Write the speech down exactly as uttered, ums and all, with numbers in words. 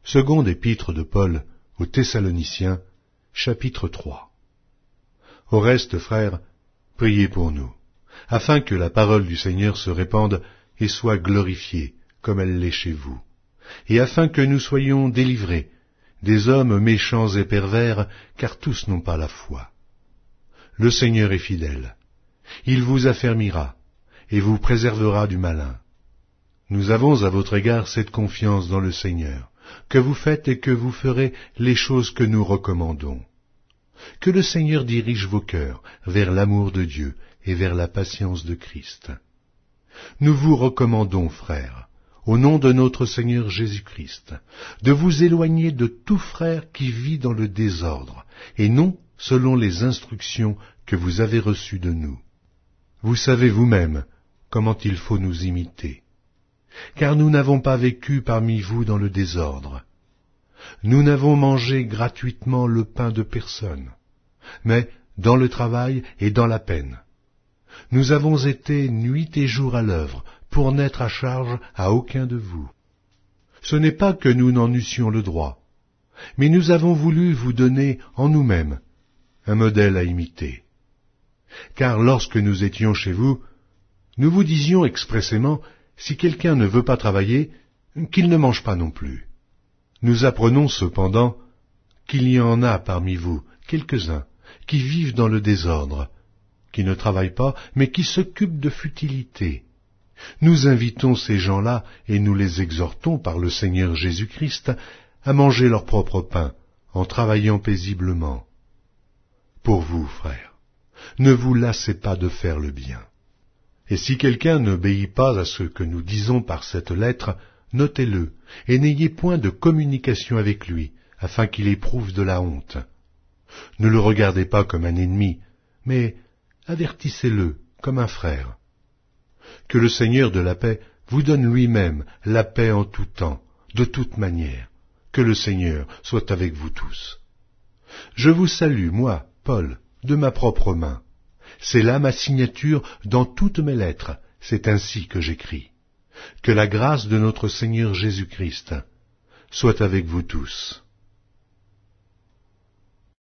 Seconde épître de Paul aux Thessaloniciens, chapitre trois. Au reste, frères, priez pour nous, afin que la parole du Seigneur se répande et soit glorifiée, comme elle l'est chez vous, et afin que nous soyons délivrés des hommes méchants et pervers, car tous n'ont pas la foi. Le Seigneur est fidèle. Il vous affermira et vous préservera du malin. Nous avons à votre égard cette confiance dans le Seigneur, que vous faites et que vous ferez les choses que nous recommandons. Que le Seigneur dirige vos cœurs vers l'amour de Dieu et vers la patience de Christ. Nous vous recommandons, frères, au nom de notre Seigneur Jésus-Christ, de vous éloigner de tout frère qui vit dans le désordre, et non selon les instructions que vous avez reçues de nous. Vous savez vous-même comment il faut nous imiter. Car nous n'avons pas vécu parmi vous dans le désordre. Nous n'avons mangé gratuitement le pain de personne, mais dans le travail et dans la peine. Nous avons été nuit et jour à l'œuvre pour n'être à charge à aucun de vous. Ce n'est pas que nous n'en eussions le droit, mais nous avons voulu vous donner en nous-mêmes un modèle à imiter. Car lorsque nous étions chez vous, nous vous disions expressément, si quelqu'un ne veut pas travailler, qu'il ne mange pas non plus. Nous apprenons cependant qu'il y en a parmi vous quelques-uns qui vivent dans le désordre, qui ne travaillent pas, mais qui s'occupent de futilités. Nous invitons ces gens-là et nous les exhortons par le Seigneur Jésus-Christ à manger leur propre pain en travaillant paisiblement. Pour vous, frères, ne vous lassez pas de faire le bien. Et si quelqu'un n'obéit pas à ce que nous disons par cette lettre, notez-le, et n'ayez point de communication avec lui, afin qu'il éprouve de la honte. Ne le regardez pas comme un ennemi, mais avertissez-le comme un frère. Que le Seigneur de la paix vous donne lui-même la paix en tout temps, de toute manière. Que le Seigneur soit avec vous tous. Je vous salue, moi, Paul, de ma propre main. C'est là ma signature dans toutes mes lettres, c'est ainsi que j'écris. Que la grâce de notre Seigneur Jésus-Christ soit avec vous tous.